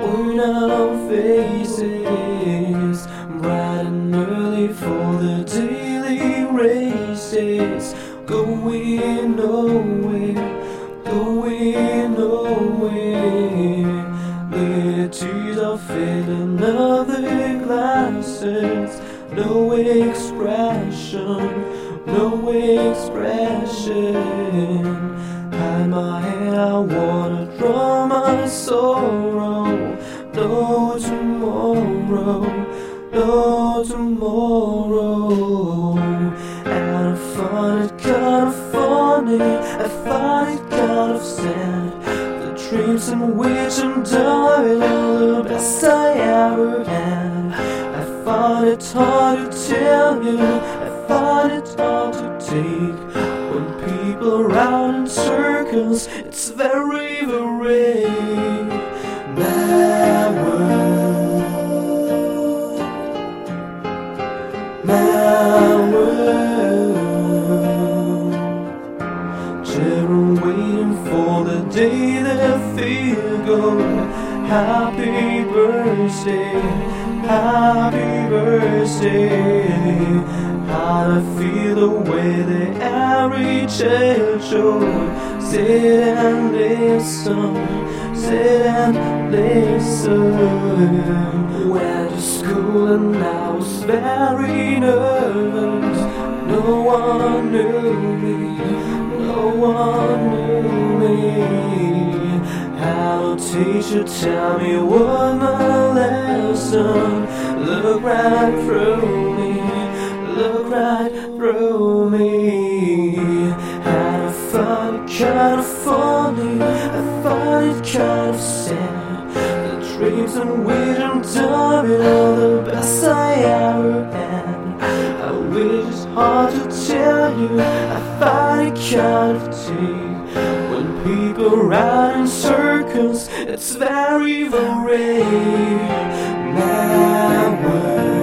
point our faces bright and early for the daily races, going nowhere, going nowhere. The tears are filling up the glasses, no expression, no expression. Hide my head, I wanna draw my sorrow. No tomorrow, no tomorrow. And I find it kind of funny, I find it kind of sad, the dreams in which I'm dying are the best I ever had. I find it hard to tell you, I find it hard to take. When people are out in circles, it's very, very my world, my world. Children waiting for the day they feel good. Happy birthday, happy birthday. How I feel the way the every child should. Sit and listen, sit and listen. Went to school and I was very nervous. No one knew me, no one knew me. How to teacher tell me what my lesson. Look right through me, look right through me. And I find it kind of funny, I find it kind of sad, the dreams in which I'm dying are the best I ever had. I wish it's hard to tell you, I find it kind of deep. When people ride in circles, it's very, very my world.